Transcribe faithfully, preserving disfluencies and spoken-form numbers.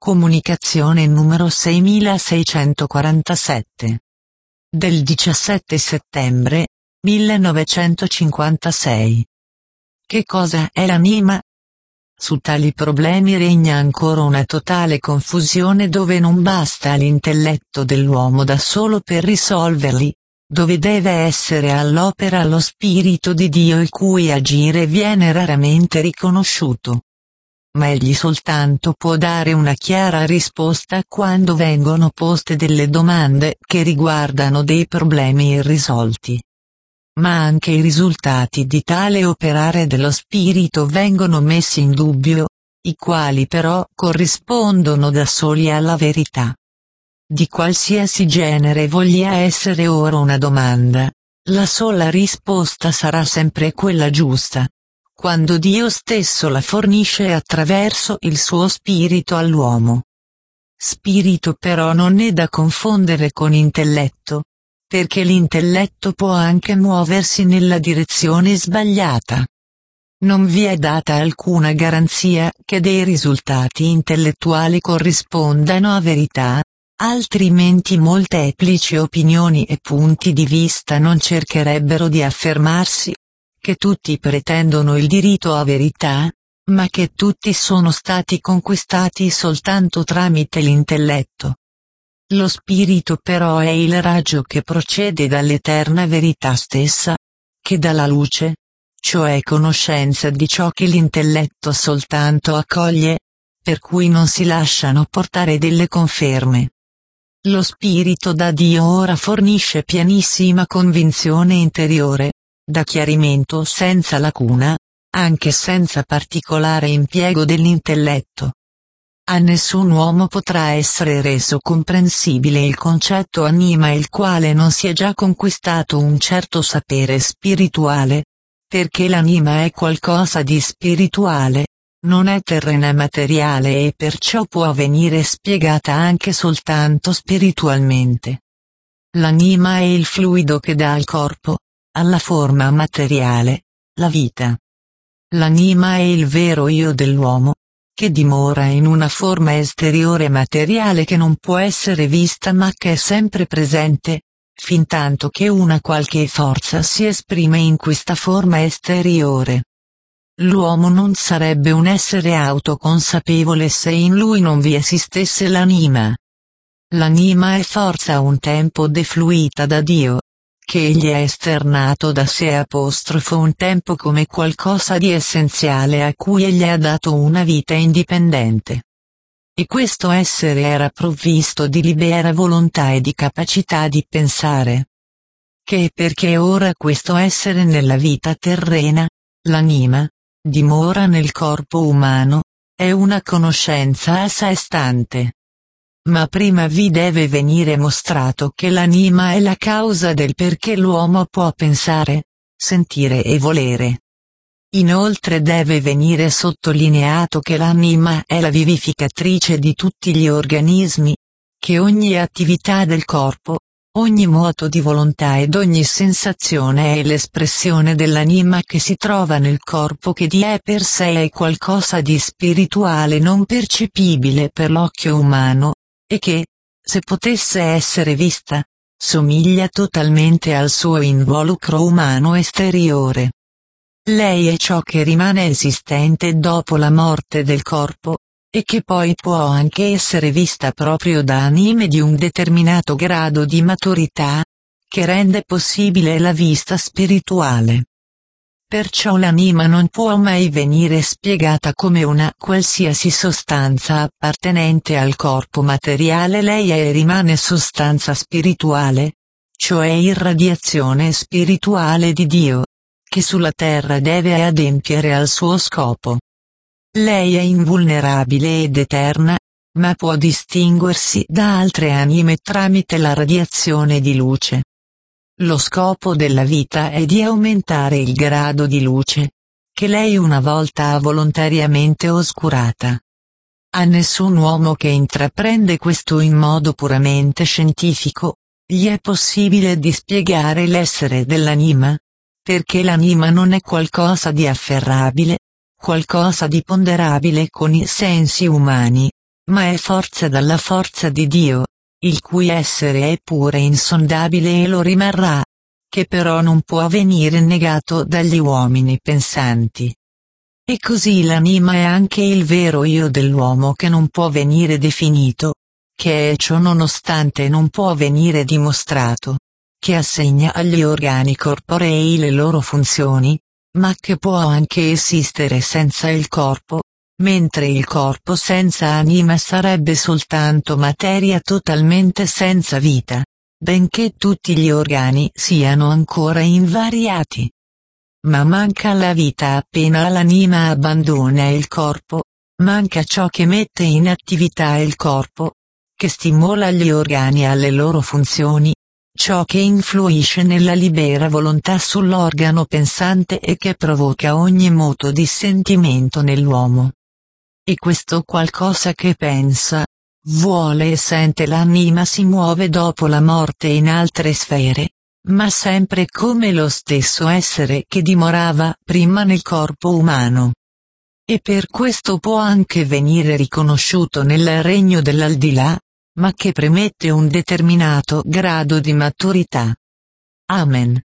Comunicazione numero seimilaseicentoquarantasette. Del diciassette settembre millenovecentocinquantasei. Che cosa è l'anima? Su tali problemi regna ancora una totale confusione dove non basta l'intelletto dell'uomo da solo per risolverli, dove deve essere all'opera lo Spirito di Dio il cui agire viene raramente riconosciuto. Ma egli soltanto può dare una chiara risposta quando vengono poste delle domande che riguardano dei problemi irrisolti. Ma anche i risultati di tale operare dello Spirito vengono messi in dubbio, i quali però corrispondono da soli alla verità. Di qualsiasi genere voglia essere ora una domanda, la sola risposta sarà sempre quella giusta, quando Dio stesso la fornisce attraverso il suo Spirito all'uomo. Spirito però non è da confondere con intelletto, perché l'intelletto può anche muoversi nella direzione sbagliata. Non vi è data alcuna garanzia che dei risultati intellettuali corrispondano a verità, altrimenti molteplici opinioni e punti di vista non cercherebbero di affermarsi, che tutti pretendono il diritto a verità, ma che tutti sono stati conquistati soltanto tramite l'intelletto. Lo spirito però è il raggio che procede dall'eterna verità stessa, che dà la luce, cioè conoscenza di ciò che l'intelletto soltanto accoglie, per cui non si lasciano portare delle conferme. Lo spirito da Dio ora fornisce pienissima convinzione interiore, da chiarimento senza lacuna, anche senza particolare impiego dell'intelletto. A nessun uomo potrà essere reso comprensibile il concetto anima il quale non sia già conquistato un certo sapere spirituale, perché l'anima è qualcosa di spirituale, non è terrena materiale e perciò può venire spiegata anche soltanto spiritualmente. L'anima è il fluido che dà al corpo, alla forma materiale, la vita. L'anima è il vero io dell'uomo, che dimora in una forma esteriore materiale che non può essere vista ma che è sempre presente, fintanto che una qualche forza si esprime in questa forma esteriore. L'uomo non sarebbe un essere autoconsapevole se in lui non vi esistesse l'anima. L'anima è forza a un tempo defluita da Dio, che egli ha esternato da sé apostrofo un tempo come qualcosa di essenziale a cui egli ha dato una vita indipendente. E questo essere era provvisto di libera volontà e di capacità di pensare. Che perché ora questo essere nella vita terrena, l'anima, dimora nel corpo umano, è una conoscenza a sé stante. Ma prima vi deve venire mostrato che l'anima è la causa del perché l'uomo può pensare, sentire e volere. Inoltre deve venire sottolineato che l'anima è la vivificatrice di tutti gli organismi, che ogni attività del corpo, ogni moto di volontà ed ogni sensazione è l'espressione dell'anima che si trova nel corpo che di è per sé è qualcosa di spirituale non percepibile per l'occhio umano, e che, se potesse essere vista, somiglia totalmente al suo involucro umano esteriore. Lei è ciò che rimane esistente dopo la morte del corpo, e che poi può anche essere vista proprio da anime di un determinato grado di maturità, che rende possibile la vista spirituale. Perciò l'anima non può mai venire spiegata come una qualsiasi sostanza appartenente al corpo materiale. Lei è e rimane sostanza spirituale, cioè irradiazione spirituale di Dio, che sulla terra deve adempiere al suo scopo. Lei è invulnerabile ed eterna, ma può distinguersi da altre anime tramite la radiazione di luce. Lo scopo della vita è di aumentare il grado di luce, che lei una volta ha volontariamente oscurata. A nessun uomo che intraprende questo in modo puramente scientifico, gli è possibile di spiegare l'essere dell'anima, perché l'anima non è qualcosa di afferrabile, qualcosa di ponderabile con i sensi umani, ma è forza dalla forza di Dio, il cui essere è pure insondabile e lo rimarrà, che però non può venire negato dagli uomini pensanti. E così l'anima è anche il vero io dell'uomo che non può venire definito, che è ciò nonostante non può venire dimostrato, che assegna agli organi corporei le loro funzioni, ma che può anche esistere senza il corpo, mentre il corpo senza anima sarebbe soltanto materia totalmente senza vita, benché tutti gli organi siano ancora invariati. Ma manca la vita appena l'anima abbandona il corpo, manca ciò che mette in attività il corpo, che stimola gli organi alle loro funzioni, ciò che influisce nella libera volontà sull'organo pensante e che provoca ogni moto di sentimento nell'uomo. E questo qualcosa che pensa, vuole e sente l'anima si muove dopo la morte in altre sfere, ma sempre come lo stesso essere che dimorava prima nel corpo umano. E per questo può anche venire riconosciuto nel regno dell'aldilà, ma che premette un determinato grado di maturità. Amen.